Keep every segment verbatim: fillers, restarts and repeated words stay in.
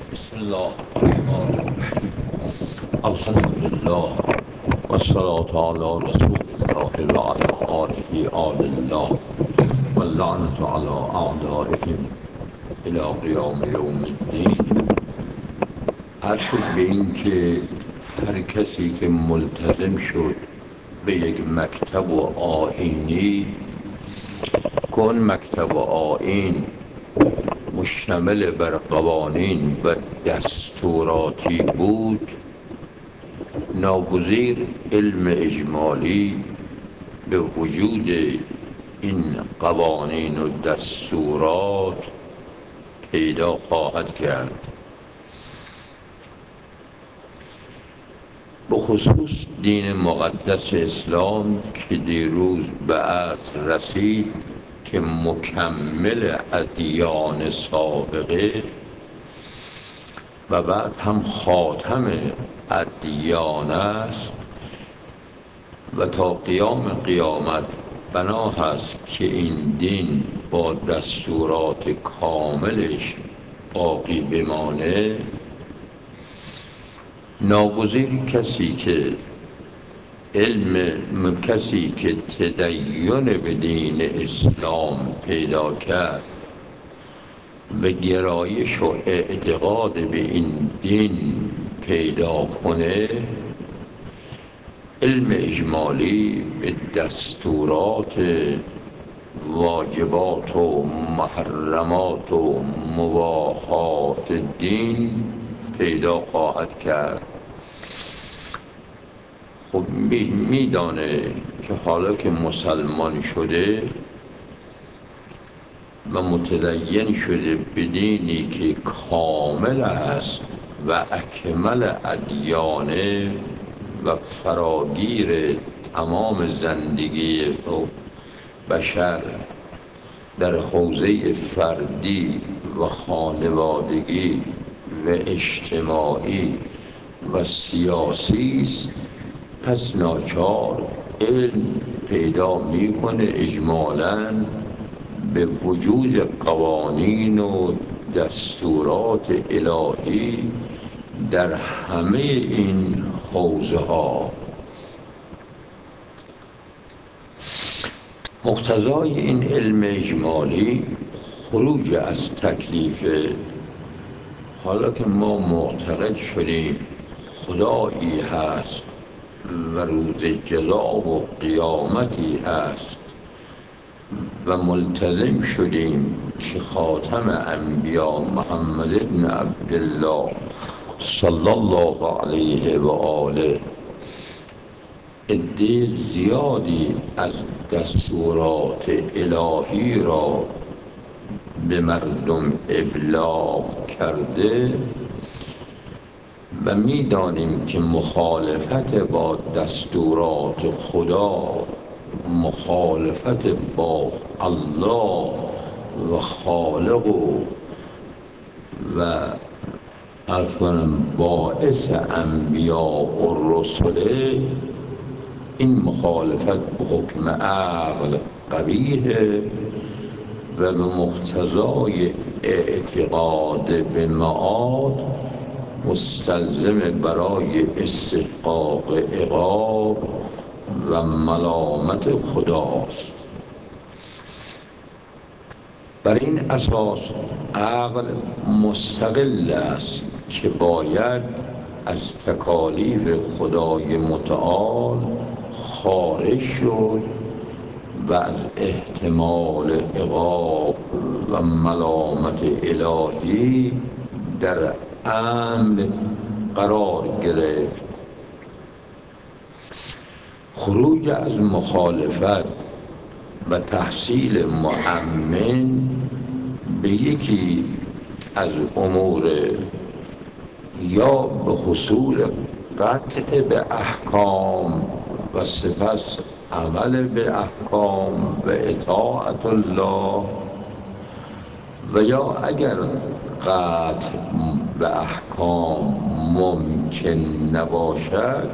بسم الله الرحمن الرحیم. الحمد لله و الصلاة علی رسول الله و علی آله آل الله و اللعنة علی اعدائهم الی قیام یوم الدین. هر شد به این که هر کسی که ملتزم شد به یک مکتب و آیینی که اون مکتب و آیین مشتمل بر قوانین و دستوراتی بود، ناگزیر علم اجمالی به وجود این قوانین و دستورات پیدا خواهد کرد. به خصوص دین مقدس اسلام که دیروز به عصر رسید که مکمل ادیان سابقه و بعد هم خاتم ادیان است و تا قیام قیامت بنا هست که این دین با دستورات کاملش باقی بمانه. ناگزیر کسی که علم کسی که تدین به دین اسلام پیدا کرد و گرایش و اعتقاد به این دین پیدا کنه، علم اجمالی به دستورات واجبات و محرمات و مباحات دین پیدا خواهد کرد. خب میدانه که حالا که مسلمان شده و متدین شده به دینی که کامل است و اکمل ادیانه و فراگیر تمام زندگی بشر در حوزه فردی و خانوادگی و اجتماعی و سیاسی است، پس ناچار علم پیدا میکنه اجمالاً به وجود قوانین و دستورات الهی در همه این حوزه ها. مقتضای این علم اجمالی خروج از تکلیف. حالا که ما معتقد شدیم خدایی هست و روز جزا و قیامتی هست و ملتزم شدیم که خاتم انبیا محمد ابن عبدالله صلی الله علیه و آله عده زیادی از دستورات الهی را به مردم ابلاغ کرده و می‌دانیم که مخالفت با دستورات خدا مخالفت با الله و خالق و و عرض کنم باعث انبیا و رسله، این مخالفت به حکم عقل قبیحه و به مقتضای اعتقاد به معاد مستلزم برای استحقاق عقاب و ملامت خداست. بر این اساس عقل مستقل است که باید از تکالیف خدای متعال خارج شد و از احتمال عقاب و ملامت الهی در امن قرار گرفت. خروج از مخالفت و تحصیل مؤمن به یکی از امور یا به حصول قطع به احکام و سپس عمل به احکام و اطاعت الله، و یا اگر قطع به احکام ممکن نباشد،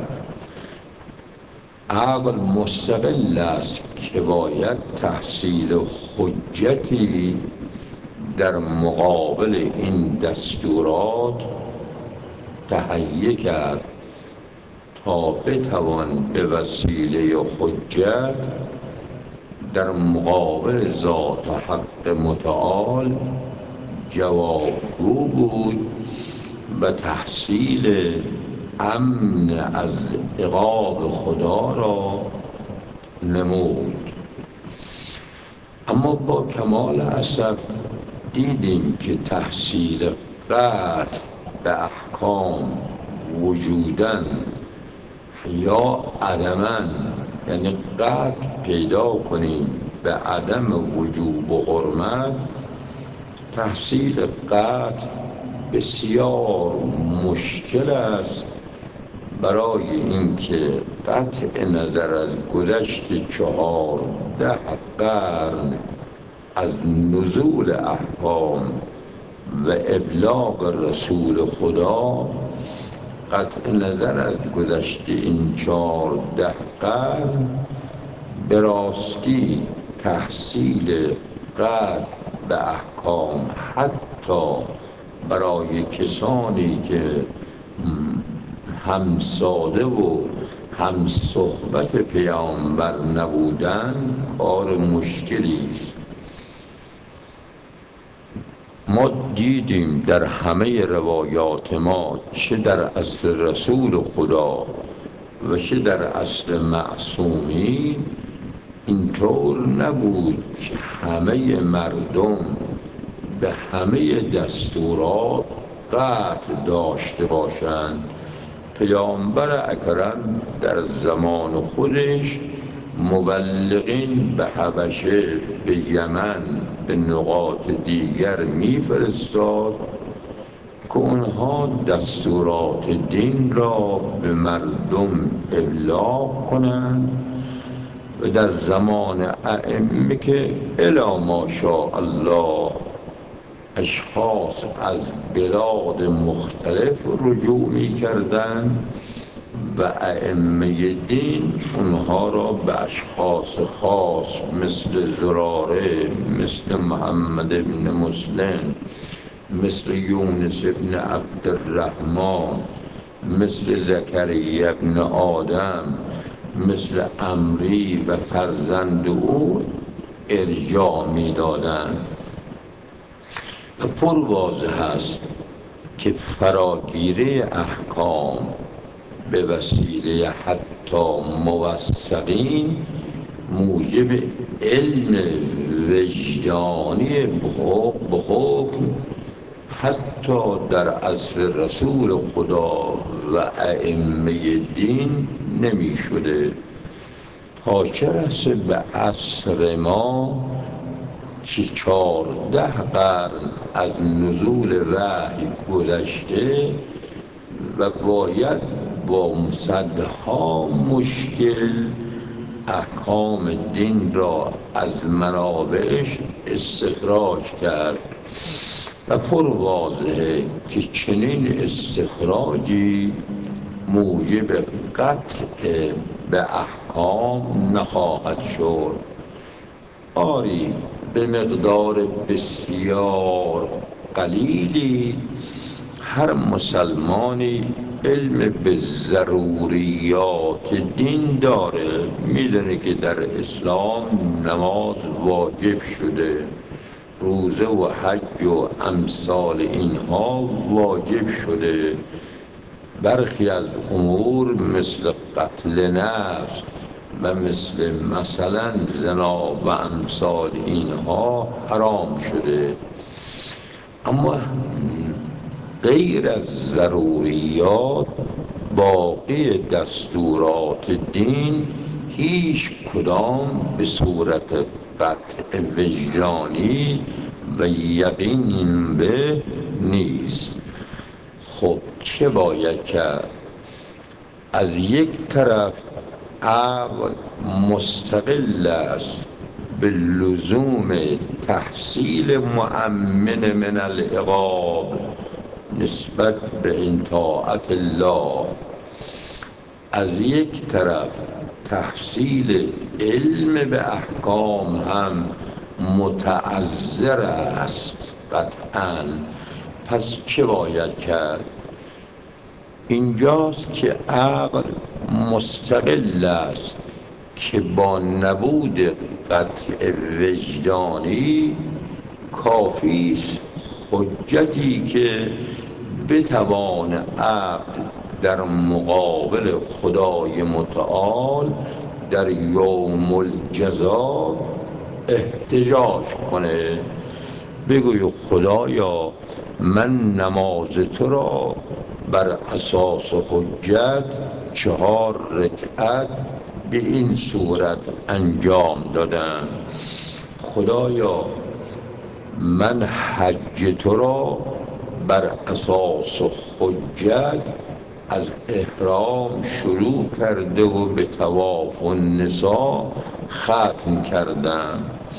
عقل مستقل است که باید تحصیل حجتی در مقابل این دستورات تهیه کرد تا بتوان به وسیله حجت در مقابل ذات حق متعال جوابگو بود و تحصیل امن از عقاب خدا را نمود. اما با کمال اسف دیدیم که تحصیل قطع به احکام وجوداً یا عدماً، یعنی قطع پیدا کنیم به عدم وجوب و حرمت، تحصیل قطع بسیار مشکل است، برای اینکه قطع نظر از گذشت چهارده قرن از نزول احکام و ابلاغ رسول خدا، قطع نظر از گذشت این چهارده قرن به راستی تحصیل قطع به احکام حتی برای کسانی که هم ساده و هم صحبت پیامبر نبودند کار مشکلی است. ما دیدیم در همه روایات ما، چه در اصل رسول خدا و چه در اصل معصومین، اینطور نبود که همه مردم به همه دستورات قطع داشته باشند. پیامبر اکرم در زمان خودش مبلغین به حبشه، به یمن، به نقاط دیگر میفرستاد که اونها دستورات دین را به مردم ابلاغ کنند و در زمان ائمه که الی ماشاء الله اشخاص از بلاد مختلف رجوع می کردن و ائمه دین اونها را به اشخاص خاص مثل زراره، مثل محمد ابن مسلم، مثل یونس ابن عبدالرحمن، مثل زکریا ابن آدم، مثل عمری و فرزند او ارجاع می دادن. و پر واضح است که فراگیری احکام به وسیله حتی موثقین موجب علم وجدانی به حکم حتی در عصر رسول خدا و ائمه دین نمی شده، تا چه رسه به عصر ما که چهارده قرن از نزول وحی گذشته و باید با صدها مشکل احکام دین را از منابعش استخراج کرد. و پر واضحه که چنین استخراجی موجب قطع به احکام نخواهد شد. آری به مقدار بسیار قلیلی هر مسلمانی علم به ضروریات دین داره، میدونه که در اسلام نماز واجب شده، روزه و حج و امثال اینها واجب شده، برخی از امور مثل قتل نفس و مثل مثلا زنا و امثال اینها حرام شده. اما غیر از ضروریات باقی دستورات دین هیچ کدام به صورت قطع وجدانی و یقین به نیست. خب چه باید کرد؟ از یک طرف عقل مستقل است به لزوم تحصیل مؤمن من العقاب نسبت به این طاعت الله، از یک طرف تحصیل علم به احکام هم متعذر است قطعاً. پس چه باید کرد؟ اینجاست که عقل مستقل است که با نبود قطع وجدانی کافی است حجتی که بتوان عقل در مقابل خدای متعال در یوم الجزا احتجاج کنه. بگوی خدایا من نماز تو را بر اساس حجت چهار رکعت به این صورت انجام دادم. خدایا من حج تو را بر اساس حجت از احرام شروع کرده و به طواف النساء ختم کردم.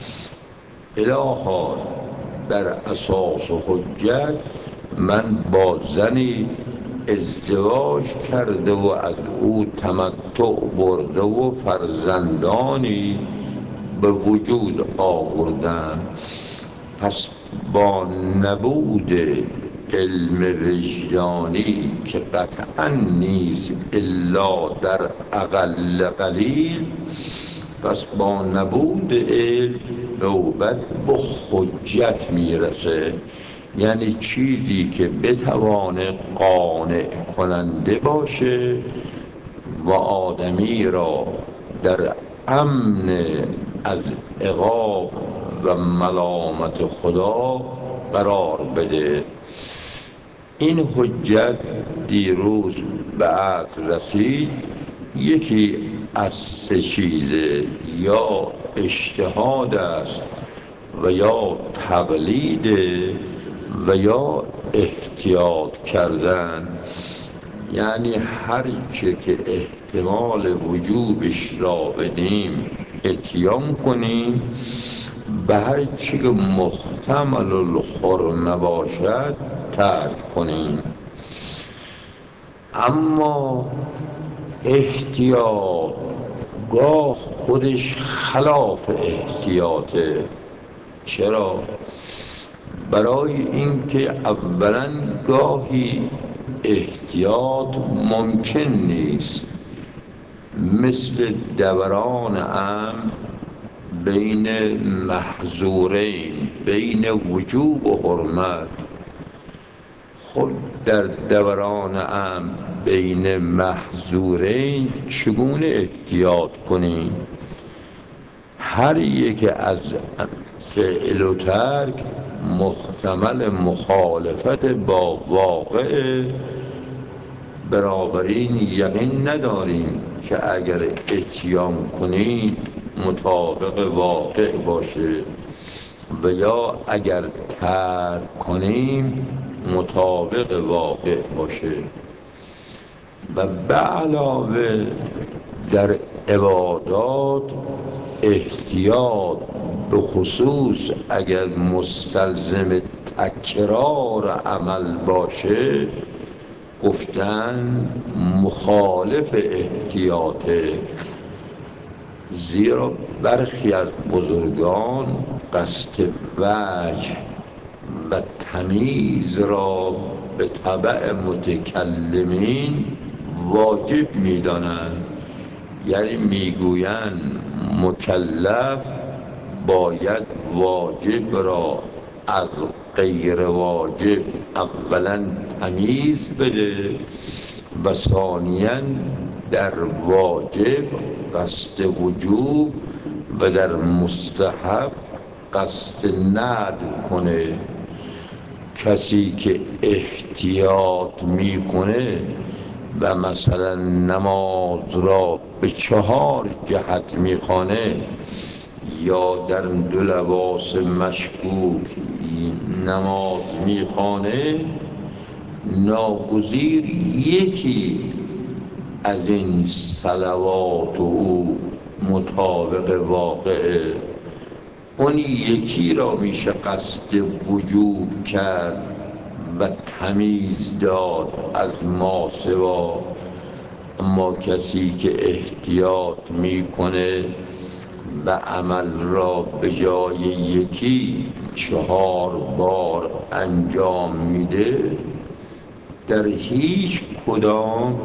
الها بر اساس حجت من با زنی ازدواج کرده و از او تمتع برده و فرزندانی به وجود آوردم. پس با نبود علم وجدانی که قطعا نیست الا در اقل قلیل، پس با نبود علم نوبت به حجت میرسه، یعنی چیزی که بتوانه قانع کننده باشه و آدمی را در امن از عقاب و ملامت خدا قرار بده. این حجت دیروز به عقل رسید. یکی از سه چیزه، یا اجتهاد است و یا تقلید و یا احتیاط کردن، یعنی هر چه که احتمال وجوبش را بدیم اتیان کنیم، به هر چی که محتمل الحرمه باشد ترک کنیم. اما احتیاط گاه خودش خلاف احتیاطه. چرا؟ برای اینکه اولا گاهی احتیاط ممکن نیست، مثل دوران امر بین محظورین، بین وجوب و حرمت. خود در دوران امر بین محظورین چگونه احتیاط کنیم؟ هر یک از فعل و ترک محتمل مخالفت با واقع، بنابراین یقین نداریم که اگر اتیان کنیم مطابق واقع باشه و یا اگر ترک کنیم مطابق واقع باشه. و به علاوه در عبادات احتیاط به خصوص اگر مستلزم تکرار عمل باشه گفتن مخالف احتیاطه، زیرا برخی از بزرگان قصد وجه و تمیز را به طبع متکلمین واجب می‌دانند، یعنی میگویند مکلف باید واجب را از غیر واجب اولا تمیز بده و ثانیاً در واجب قصد وجوب و در مستحب قصد ندب کنه. کسی که احتیاط میکنه و مثلا نماز را به چهار جهت میخوانه یا در دو لباس مشکوک نماز میخوانه، ناگزیر یکی از این صلوات او مطابق واقعه، اون یکی را میشه قصد وجوب کرد و تمیز داد از ما سوا. اما کسی که احتیاط میکنه و عمل را به جای یکی چهار بار انجام میده، در هیچ کدام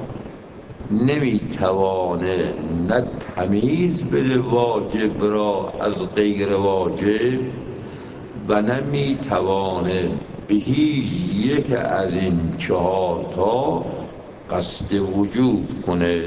نمیتوانه نه تمیز بده واجب را از غیر واجب و نمیتوانه به هیچ یک از این چهار تا قصد وجوب کنه.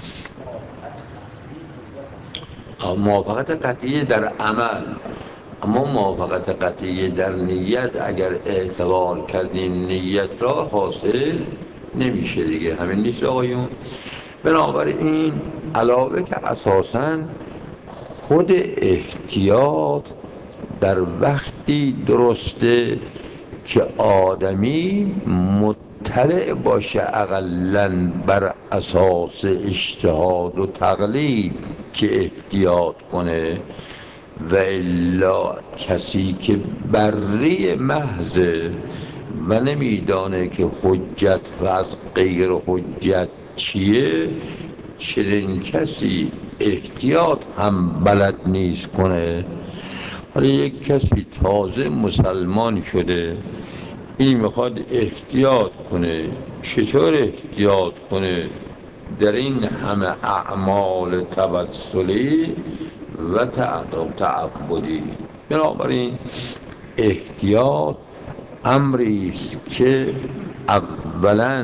موافقت قطعی در عمل، اما موافقت قطعی در نیت اگر اعتبار کردیم نیت را حاصل نمیشه دیگه. همین نیست آقایون؟ بنابراین علاوه که اساساً خود احتیاط در وقتی درسته که آدمی مطلع باشه اقلاً بر اساس اجتهاد و تقلید که احتیاط کنه، و الا کسی که بری محضه و نمیدانه که حجت و از غیر حجت چیه، چنین کسی احتیاط هم بلد نیست کنه. حالا یک کسی تازه مسلمان شده، این میخواد احتیاط کنه، چطور احتیاط کنه در این همه اعمال توسلی و تعبدی؟ بنابراین احتیاط امری است که اولا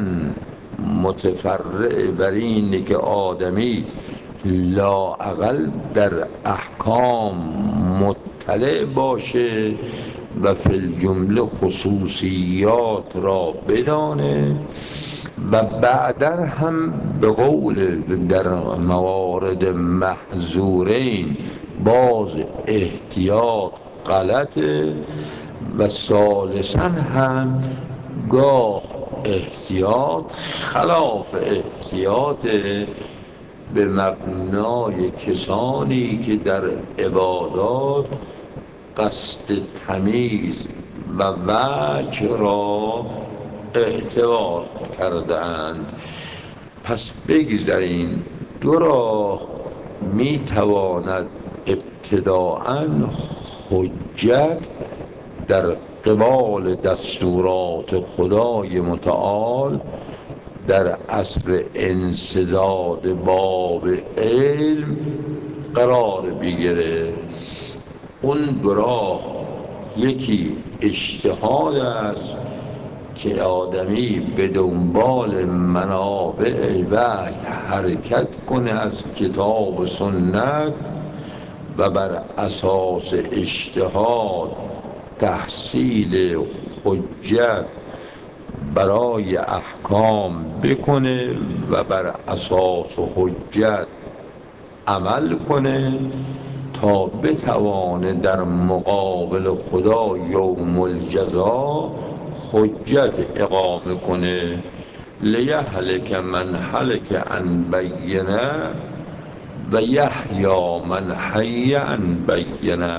متفرع بر اینه که آدمی لااقل در احکام مطلع باشه و فی الجمله خصوصیات را بدانه، و بعدا هم به قول در موارد محظورین باز احتیاط غلطه، و ثالثا هم گاه احتیاط خلاف احتیاط به مبنای کسانی که در عبادات قصد تمیز و وجه را اعتبار کرده اند. پس بگذاریم دو راه می تواند ابتداءً حجت در قبال دستورات خدای متعال در عصر انسداد باب علم قرار بگیره. اون دو راه، یکی اجتهاد است که آدمی به دنبال منابع وحی حرکت کنه از کتاب و سنت و بر اساس اجتهاد تحصیل حجت برای احکام بکنه و بر اساس حجت عمل کنه تا بتوانه در مقابل خدا یوم الجزا حجت اقامه کنه. لیهلک من هلک عن بینه و یحیی من حی عن بینه.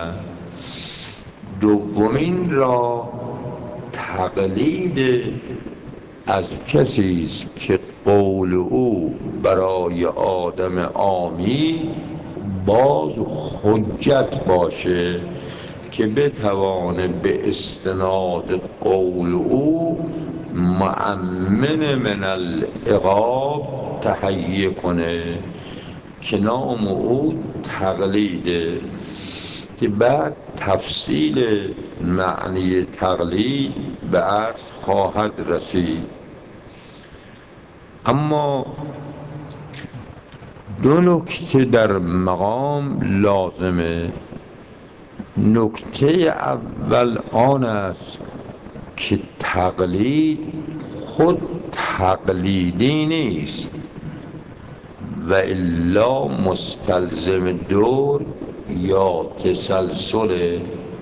دومین را تقلید از کسی است که قول او برای آدم عامی باز حجت باشه که بتوانه به استناد قول او مؤمن من العقاب تهیه کنه که نام او تقلیده، که بعد تفصیل معنی تقلید به عرض خواهد رسید. اما دو نکته در مقام لازمه. نکته اول آن است که تقلید خود تقلیدی نیست و الا مستلزم دور یا تسلسل.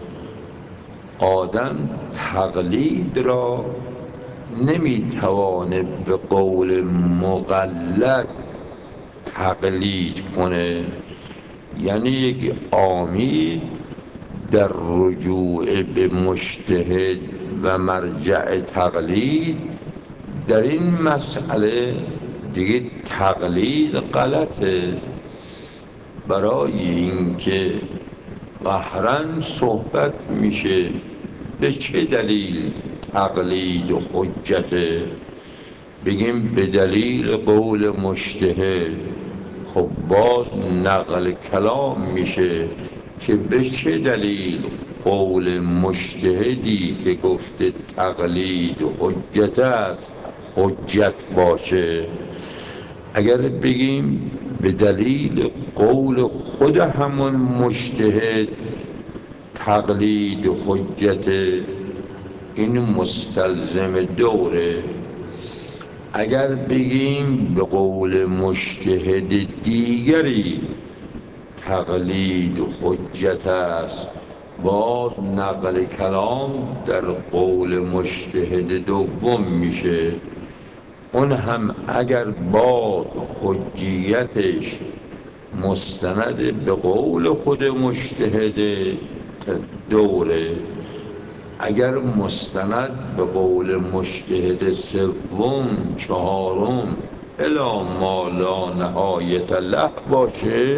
آدم تقلید را نمیتوانه به قول مقلد تقلید کنه، یعنی یک عامی در رجوع به مجتهد و مرجع تقلید در این مسئله دیگه تقلید غلطه برای اینکه قهرن صحبت میشه به چه دلیل تقلید و حجته، بگیم به دلیل قول مجتهد. خب باز نقل کلام میشه که به چه دلیل قول مجتهدی که گفته تقلید و حجت است حجت باشه. اگر بگیم به دلیل قول خود همون مجتهد تقلید و حجت، این مستلزم دوره. اگر بگیم به قول مجتهد دیگری تقلید و حجت است، باز نقل کلام در قول مجتهد دوم میشه. اون هم اگر با حجیتش مستند به قول خود مجتهد دوره، اگر مستند به قول مجتهد سوم چهارم الی ما لا نهایت له باشه،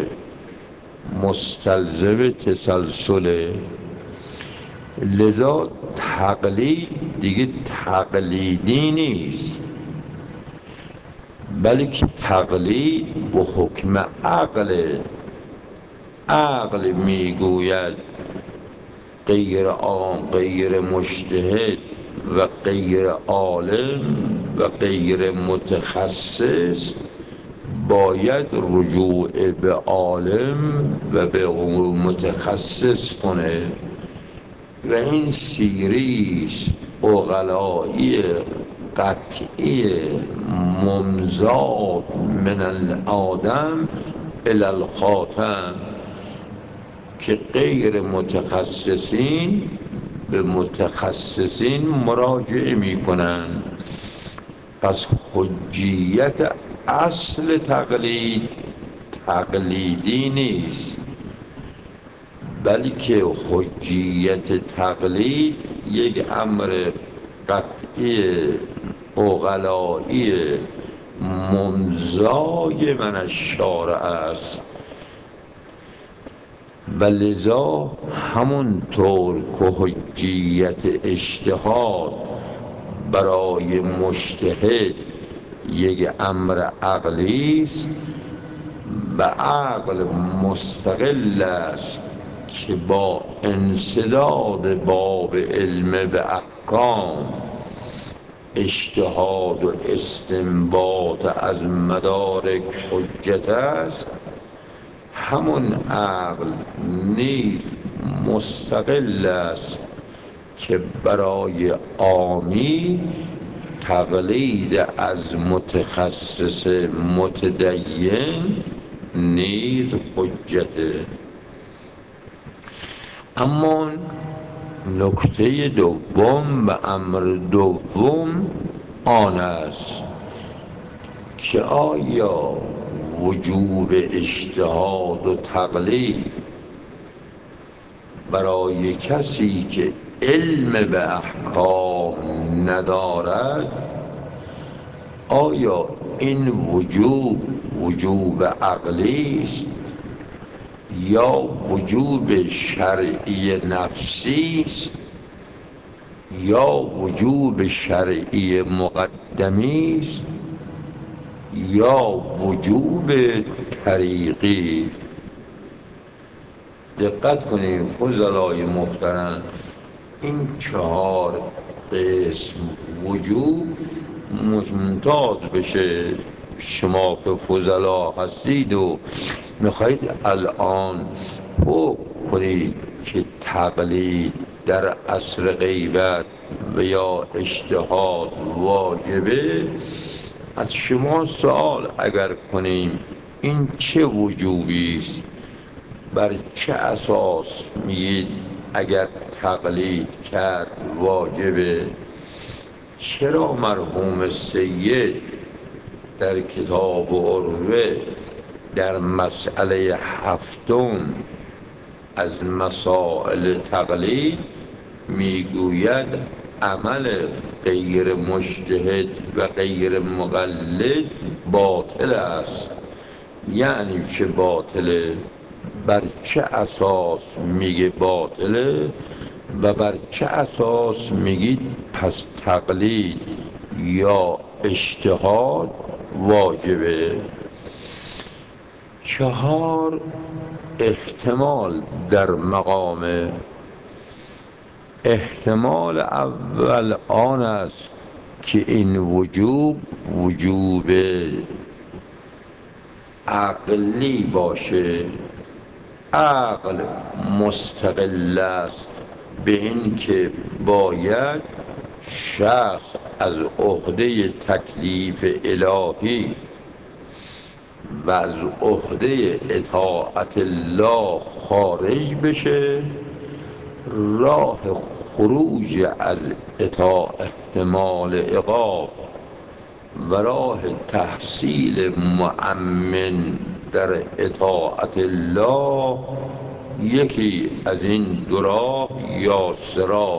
مستلزم تسلسله. لذا تقلید دیگه تقلیدی نیست، بلکه تقلید به حکم عقل. عقل میگوید غیر آن غیر مجتهد و غیر عالم و غیر متخصص باید رجوع به عالم و به متخصص کنه. و این سیریست عقلایی قطعی ممزاد من الآدم الی الخاتم که غیر متخصصین به متخصصین مراجعه می کنند. پس حجیت اصل تقلید تقلیدی نیست، بلکه حجیت تقلید یک امر قطعی عقلایی ممزای من الشارع است. و لذا همونطور که حجیت اجتهاد برای مجتهد یک امر عقلی است و عقل مستقل است که با انسداد باب علم به احکام اجتهاد و استنباط از مدارک حجت است، همون عقل نیز مستقل است که برای عامی تقلید از متخصص متدین نیز حجته. اما نکته دوم و امر دوم آن است که آیا وجوب اجتهاد و تقلید برای کسی که علم به احکام ندارد، آیا این وجوب وجوب عقلی است یا وجوب شرعی نفسی است یا وجوب شرعی مقدمی است یا وجوب طریقی؟ دقت کنید فضلای محترم، این چهار قسم وجوب ممتاز بشه. شما که فضلا هستید و میخواید الان حکم کنید که تقلید در عصر غیبت و یا اجتهاد واجبه، از شما سوال اگر کنیم این چه وجوبی است، بر چه اساس میگید اگر تقلید کرد واجبه؟ چرا مرحوم سید در کتاب عروه در مسئله هفتم از مسائل تقلید میگوید عمل غیر مجتهد و غیر مقلد باطل است؟ یعنی چه باطله؟ بر چه اساس میگه باطله و بر چه اساس میگید پس تقلید یا اجتهاد واجبه؟ چهار احتمال در مقامه. احتمال اول آن است که این وجوب وجوب عقلی باشه، عقل مستقل است به این که باید شخص از عهده تکلیف الهی و از عهده اطاعت الله خارج بشه، راه خروج از اطاعت احتمال عقاب و راه تحصیل مؤمن در اطاعت الله یکی از این دو راه یا سه راه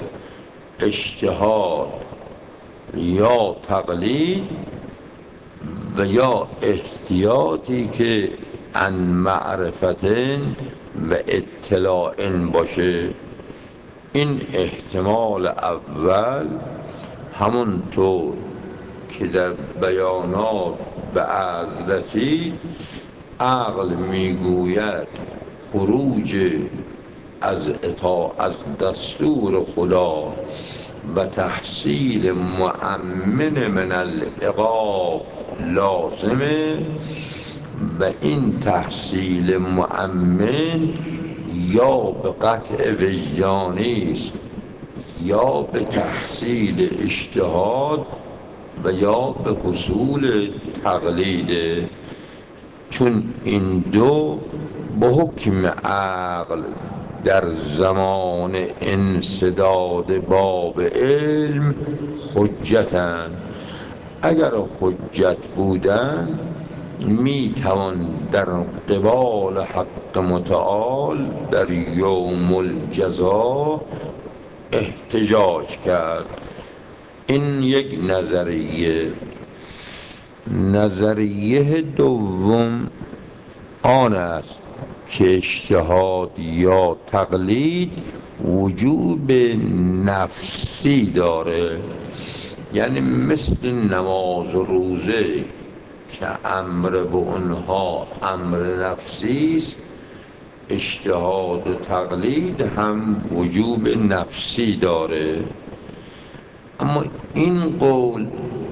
اجتهاد یا تقلید و یا احتیاطی که عن معرفتن و اطلاع باشه. این احتمال اول همونطور که در بیانات به عرض رسید، عقل میگوید خروج از اطاعت از دستور خدا و تحصیل مؤمن من العقاب لازمه و این تحصیل مؤمن یا به قطع وجدانی است یا به تحصیل اجتهاد و یا به حصول تقلید، چون این دو به حکم عقل در زمان انسداد باب علم حجتند. اگر حجت بودند می توان در قبال حق متعال در یوم الجزا احتجاج کرد. این یک نظریه. نظریه دوم آن است که اجتهاد یا تقلید وجوب نفسی داره، یعنی مثل نماز و روزه که امر به اونها امر نفسی است، اجتهاد و تقلید هم وجوب نفسی داره. اما این قول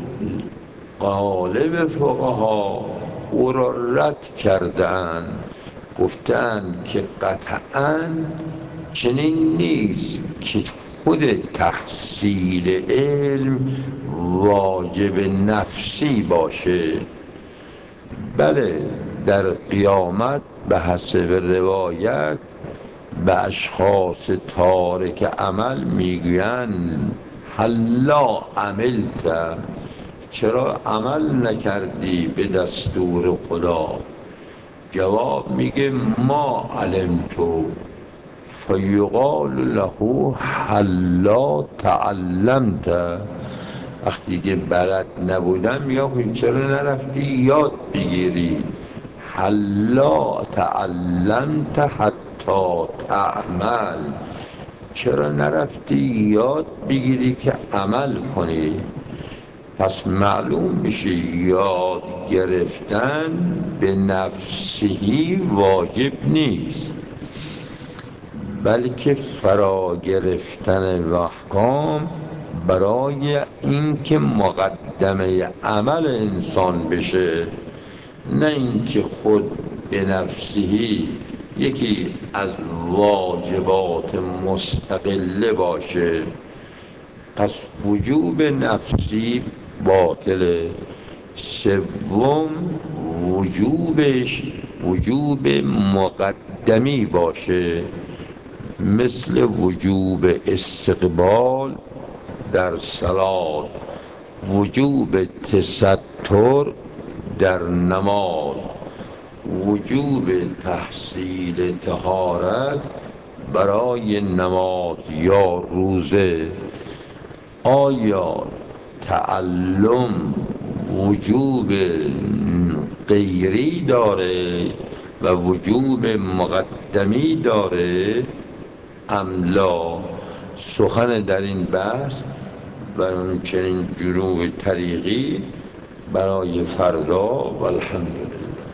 غالب فقها او را رد کردن، گفتن که قطعاً چنین نیست که خود تحصیل علم واجب نفسی باشه. بله، در قیامت به حسب روایت به اشخاص تارک عمل میگویند هلا عملت، چرا عمل نکردی به دستور خدا؟ جواب میگه ما علمتو، فیقال له هلا تعلمت. وقتی که بلد نبودم یا چرا نرفتی یاد بگیری؟ هلا تعلمت حتی تعمل، چرا نرفتی یاد بگیری که عمل کنی؟ پس معلوم میشه یاد گرفتن به نفسی واجب نیست، بلکه فرا گرفتن احکام برای اینکه مقدمه عمل انسان بشه، نه اینکه خود به نفسی یکی از واجبات مستقله باشه. پس وجوب نفسی باطله. سوم وجوبش وجوب مقدمی باشه، مثل وجوب استقبال در صلات، وجوب تستر در نماز، وجوب تحصیل طهارت برای نماز یا روزه. آیا تعلم وجوب غیری داره و وجوب مقدمی داره املا. سخن در این بحث و چنین جنوب طریقی برای فردا و الحمدلله.